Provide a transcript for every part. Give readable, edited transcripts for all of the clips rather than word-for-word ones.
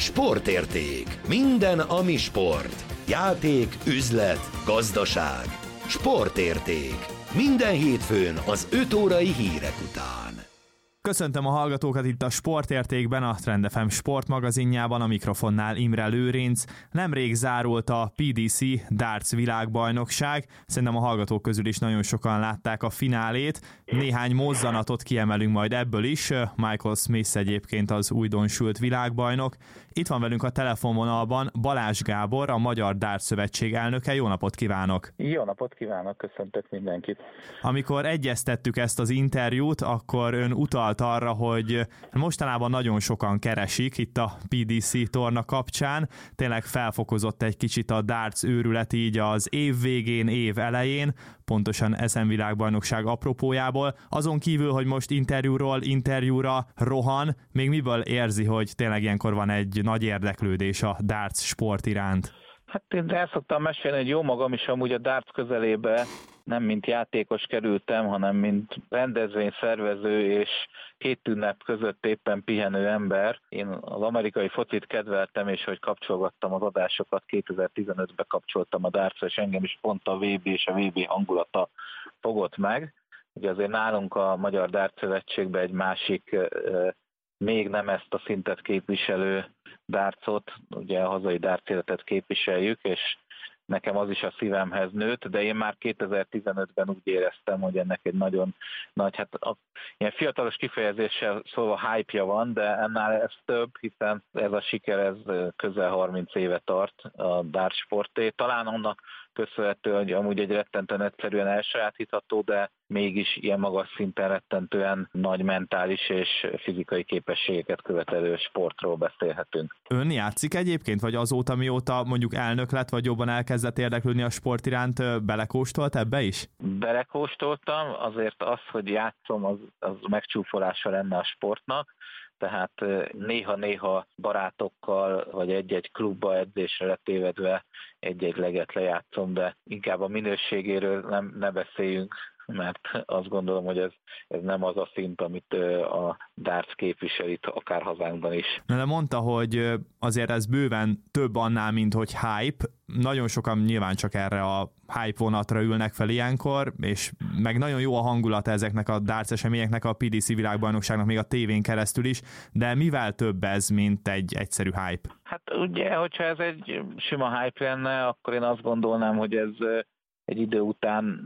Sportérték. Minden, ami sport. Játék, üzlet, gazdaság. Sportérték. Minden hétfőn az 5 órai hírek után. Köszöntöm a hallgatókat itt a Sportértékben, a Trend FM sportmagazinjában, a mikrofonnál Imre Lőrinc. Nemrég zárult a PDC Darts világbajnokság, szerintem a hallgatók közül is nagyon sokan látták a finálét. Néhány mozzanatot kiemelünk majd ebből is, Michael Smith egyébként az újdonsült világbajnok. Itt van velünk a telefonvonalban Balázs Gábor, a Magyar Darts Szövetség elnöke. Jó napot kívánok! Jó napot kívánok, köszöntök mindenkit! Amikor egyeztettük ezt az interjút, akkor ön utalt arra, hogy mostanában nagyon sokan keresik itt a PDC torna kapcsán. Tényleg felfokozott egy kicsit a darts őrület így az év végén, év elején, pontosan ezen világbajnokság apropójából. Azon kívül, hogy most interjúról interjúra rohan, még miből érzi, hogy tényleg ilyenkor van egy nagy érdeklődés a darts sport iránt? Hát én el szoktam mesélni, hogy jó magam is amúgy a darts közelébe nem mint játékos kerültem, hanem mint rendezvényszervező és 2 ünnep között éppen pihenő ember. Én az amerikai focit kedveltem, és hogy kapcsolgattam az adásokat, 2015-ben kapcsoltam a dartsra, és engem is pont a VB és a VB hangulata fogott meg. Ugye azért nálunk a Magyar Darts Szövetségben egy másik, még nem ezt a szintet képviselő dartsot, ugye a hazai darts életet képviseljük, és nekem az is a szívemhez nőtt, de én már 2015-ben úgy éreztem, hogy ennek egy nagyon nagy, ilyen fiatalos kifejezéssel szólva hype-ja van, de ennél ez több, hiszen ez a siker, ez közel 30 éve tart a darts sporté. Talán annak köszönhető, hogy amúgy egy rettentően egyszerűen elsajátítható, de mégis ilyen magas szinten rettentően nagy mentális és fizikai képességeket követelő sportról beszélhetünk. Ön játszik egyébként, vagy azóta, mióta mondjuk elnök lett, vagy jobban elkezdett érdeklődni a sport iránt, belekóstolt ebbe is? Belekóstoltam, azért az, hogy játszom, az megcsúfolása lenne a sportnak, tehát néha-néha barátokkal, vagy egy-egy klubba edzésre letévedve egy-egy leget lejátszom, de inkább a minőségéről ne beszéljünk, mert azt gondolom, hogy ez nem az a szint, amit a darts képvisel itt, akár hazánkban is. De mondta, hogy azért ez bőven több annál, mint hogy hype. Nagyon sokan nyilván csak erre a hype vonatra ülnek fel ilyenkor, és meg nagyon jó a hangulat ezeknek a darts eseményeknek, a PDC világbajnokságnak még a tévén keresztül is, de mivel több ez, mint egy egyszerű hype? Hát ugye, hogyha ez egy sima hype lenne, akkor én azt gondolnám, hogy ez egy idő után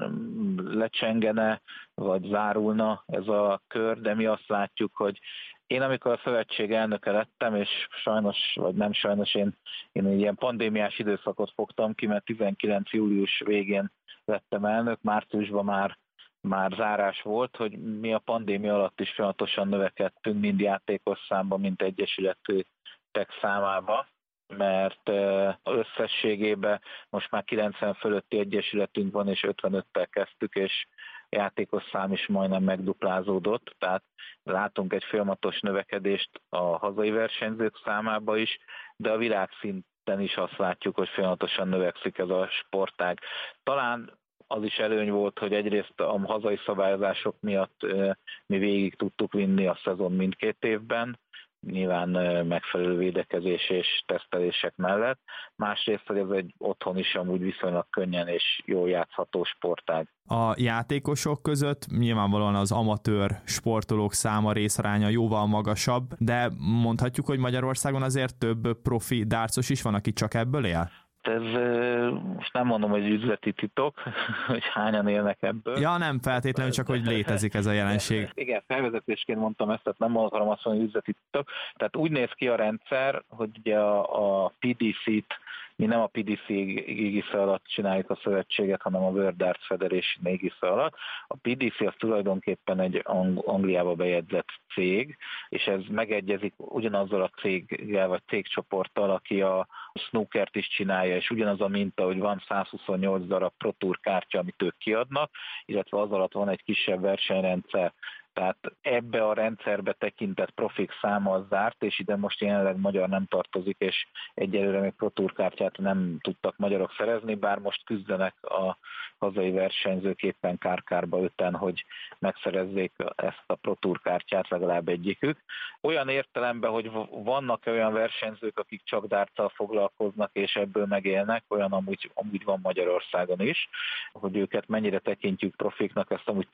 lecsengene, vagy zárulna ez a kör, de mi azt látjuk, hogy én amikor a szövetség elnöke lettem, és sajnos, vagy nem sajnos, én egy ilyen pandémiás időszakot fogtam ki, mert 19. július végén lettem elnök, márciusban már zárás volt, hogy mi a pandémia alatt is folyamatosan növekedtünk, mind játékos számban, mind egyesületek számába, mert összességében most már 90 fölötti egyesületünk van, és 55-tel kezdtük, és játékos szám is majdnem megduplázódott, tehát látunk egy folyamatos növekedést a hazai versenyzők számába is, de a világszinten is azt látjuk, hogy folyamatosan növekszik ez a sportág. Talán az is előny volt, hogy egyrészt a hazai szabályozások miatt mi végig tudtuk vinni a szezon mindkét évben, nyilván megfelelő védekezés és tesztelések mellett. Másrészt, hogy ez egy otthon is amúgy viszonylag könnyen és jól játszható sportág. A játékosok között nyilvánvalóan az amatőr sportolók száma, részaránya jóval magasabb, de mondhatjuk, hogy Magyarországon azért több profi dartsos is van, aki csak ebből él? Ez most nem mondom, hogy üzleti titok, hogy hányan élnek ebből. Ja, nem feltétlenül, csak hogy létezik ez a jelenség. Igen, felvezetésként mondtam ezt, tehát nem akarom azt mondani, hogy üzleti titok. Tehát úgy néz ki a rendszer, hogy ugye a PDC-t, mi nem a PDC égisze alatt csináljuk a szövetséget, hanem a World Darts Federation égisze alatt. A PDC az tulajdonképpen egy Angliába bejegyzett cég, és ez megegyezik ugyanazzal a céggel, vagy cégcsoporttal, aki a snookert is csinálja, és ugyanaz a minta, hogy van 128 darab Pro Tour kártya, amit ők kiadnak, illetve az alatt van egy kisebb versenyrendszer. Tehát ebbe a rendszerbe tekintett profik száma az zárt, és ide most jelenleg magyar nem tartozik, és egyelőre még Pro Tour kártyát nem tudtak magyarok szerezni, bár most küzdenek a hazai versenyzők éppen kárkárba öten, hogy megszerezzék ezt a Pro Tour kártyát, legalább egyikük. Olyan értelemben, hogy vannak olyan versenyzők, akik csak dárttal foglalkoznak, és ebből megélnek, olyan amúgy van Magyarországon is, hogy őket mennyire tekintjük profiknak, ezt amúgy